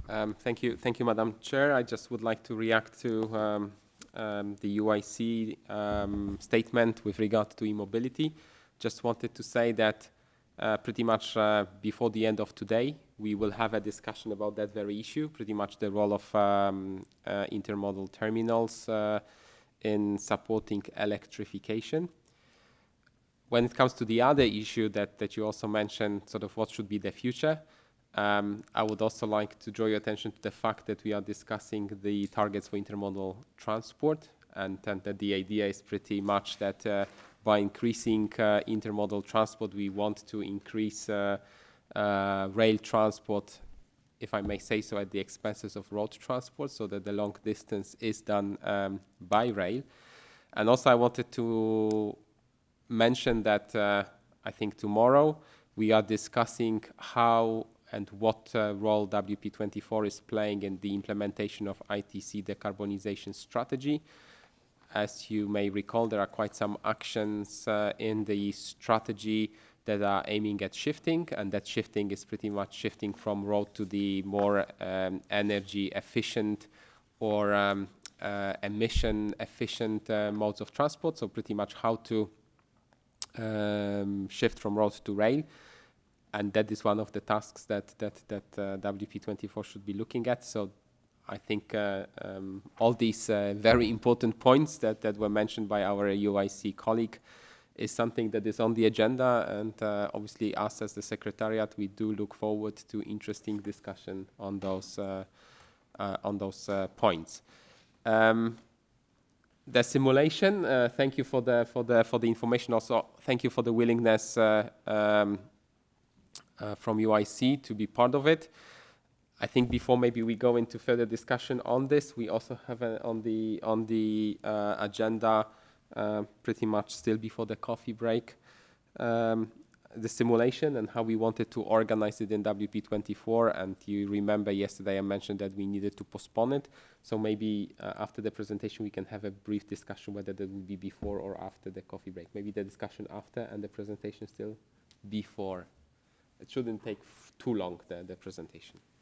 Thank you, Madam Chair. I just would like to react to the UIC statement with regard to e-mobility. Just wanted to say that pretty much before the end of today, we will have a discussion about that very issue, pretty much the role of intermodal terminals in supporting electrification. When it comes to the other issue that you also mentioned, sort of what should be the future, I would also like to draw your attention to the fact that we are discussing the targets for intermodal transport, and that the idea is pretty much that by increasing intermodal transport, we want to increase rail transport, if I may say so, at the expenses of road transport, so that the long distance is done by rail. And also I wanted to mention that I think tomorrow we are discussing how and what role WP24 is playing in the implementation of ITC decarbonization strategy. As you may recall, there are quite some actions in the strategy that are aiming at shifting, and that shifting is pretty much shifting from road to the more energy efficient or emission efficient modes of transport. So pretty much how to shift from road to rail, and that is one of the tasks that WP24 should be looking at. So I think all these very important points that were mentioned by our UIC colleague is something that is on the agenda, and obviously us as the Secretariat, we do look forward to interesting discussion on those points. The simulation, thank you for the information. Also, thank you for the willingness from UIC to be part of it. I think before maybe we go into further discussion on this, we also have on the agenda pretty much still before the coffee break, the simulation and how we wanted to organize it in WP24. And you remember yesterday I mentioned that we needed to postpone it. So maybe after the presentation we can have a brief discussion whether that will be before or after the coffee break. Maybe the discussion after and the presentation still before. It shouldn't take too long, the presentation.